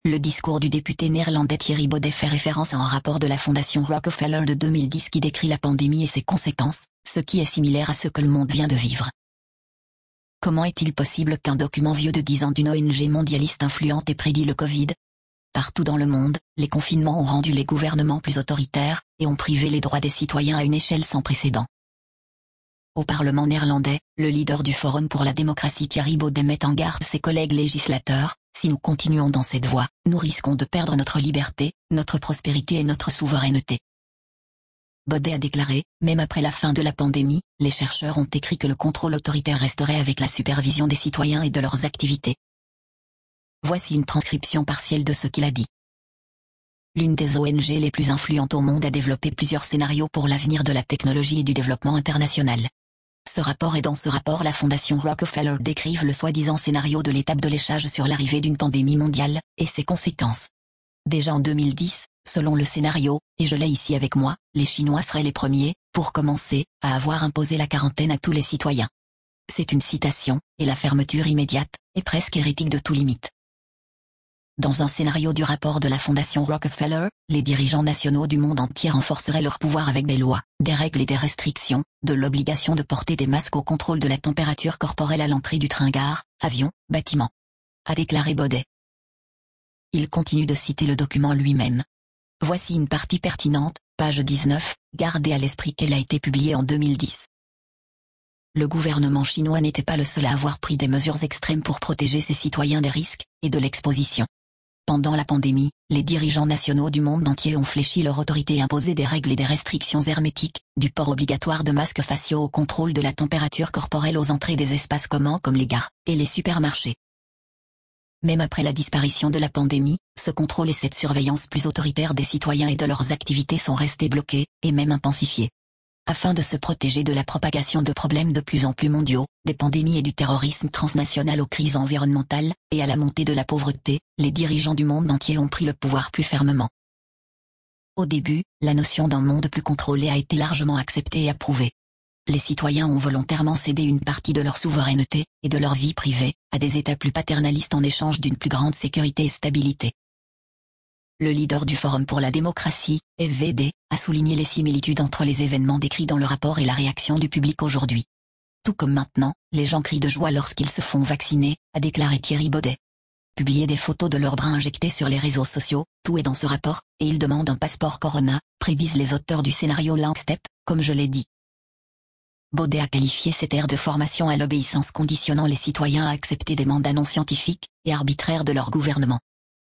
Le discours du député néerlandais Thierry Baudet fait référence à un rapport de la Fondation Rockefeller de 2010 qui décrit la pandémie et ses conséquences, ce qui est similaire à ce que le monde vient de vivre. Comment est-il possible qu'un document vieux de 10 ans d'une ONG mondialiste influente ait prédit le Covid? Partout dans le monde, les confinements ont rendu les gouvernements plus autoritaires, et ont privé les droits des citoyens à une échelle sans précédent. Au Parlement néerlandais, le leader du Forum pour la démocratie Thierry Baudet met en garde ses collègues législateurs: si nous continuons dans cette voie, nous risquons de perdre notre liberté, notre prospérité et notre souveraineté. Baudet a déclaré: même après la fin de la pandémie, les chercheurs ont écrit que le contrôle autoritaire resterait avec la supervision des citoyens et de leurs activités. Voici une transcription partielle de ce qu'il a dit. L'une des ONG les plus influentes au monde a développé plusieurs scénarios pour l'avenir de la technologie et du développement international. Dans ce rapport la Fondation Rockefeller décrivent le soi-disant scénario de l'étape de l'échage sur l'arrivée d'une pandémie mondiale, et ses conséquences. Déjà en 2010, selon le scénario, et je l'ai ici avec moi, les Chinois seraient les premiers, pour commencer, à avoir imposé la quarantaine à tous les citoyens. C'est une citation, et la fermeture immédiate, est presque hérétique de tout limite. Dans un scénario du rapport de la Fondation Rockefeller, les dirigeants nationaux du monde entier renforceraient leur pouvoir avec des lois, des règles et des restrictions, de l'obligation de porter des masques au contrôle de la température corporelle à l'entrée du train-gare, avion, bâtiment. A déclaré Baudet. Il continue de citer le document lui-même. Voici une partie pertinente, page 19, gardez à l'esprit qu'elle a été publiée en 2010. Le gouvernement chinois n'était pas le seul à avoir pris des mesures extrêmes pour protéger ses citoyens des risques, et de l'exposition. Pendant la pandémie, les dirigeants nationaux du monde entier ont fléchi leur autorité et imposé des règles et des restrictions hermétiques, du port obligatoire de masques faciaux au contrôle de la température corporelle aux entrées des espaces communs comme les gares et les supermarchés. Même après la disparition de la pandémie, ce contrôle et cette surveillance plus autoritaire des citoyens et de leurs activités sont restés bloqués, et même intensifiés. Afin de se protéger de la propagation de problèmes de plus en plus mondiaux, des pandémies et du terrorisme transnational aux crises environnementales, et à la montée de la pauvreté, les dirigeants du monde entier ont pris le pouvoir plus fermement. Au début, la notion d'un monde plus contrôlé a été largement acceptée et approuvée. Les citoyens ont volontairement cédé une partie de leur souveraineté, et de leur vie privée, à des États plus paternalistes en échange d'une plus grande sécurité et stabilité. Le leader du Forum pour la démocratie, FVD, a souligné les similitudes entre les événements décrits dans le rapport et la réaction du public aujourd'hui. Tout comme maintenant, les gens crient de joie lorsqu'ils se font vacciner, a déclaré Thierry Baudet. Publier des photos de leurs bras injectés sur les réseaux sociaux, tout est dans ce rapport, et ils demandent un passeport Corona, prédisent les auteurs du scénario Langstep, comme je l'ai dit. Baudet a qualifié cette ère de formation à l'obéissance conditionnant les citoyens à accepter des mandats non scientifiques et arbitraires de leur gouvernement.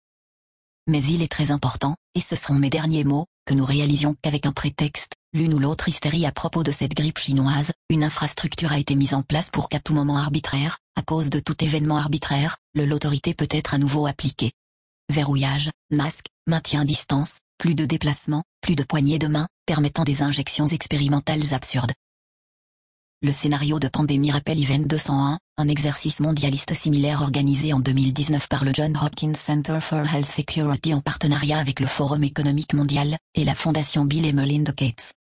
Mais il est très important, et ce seront mes derniers mots, que nous réalisions qu'avec un prétexte, l'une ou l'autre hystérie à propos de cette grippe chinoise, une infrastructure a été mise en place pour qu'à tout moment arbitraire, à cause de tout événement arbitraire, l'autorité peut être à nouveau appliquée. Verrouillage, masque, maintien à distance, plus de déplacements, plus de poignées de main, permettant des injections expérimentales absurdes. Le scénario de pandémie rappelle Event 201, un exercice mondialiste similaire organisé en 2019 par le Johns Hopkins Center for Health Security en partenariat avec le Forum économique mondial et la Fondation Bill et Melinda Gates.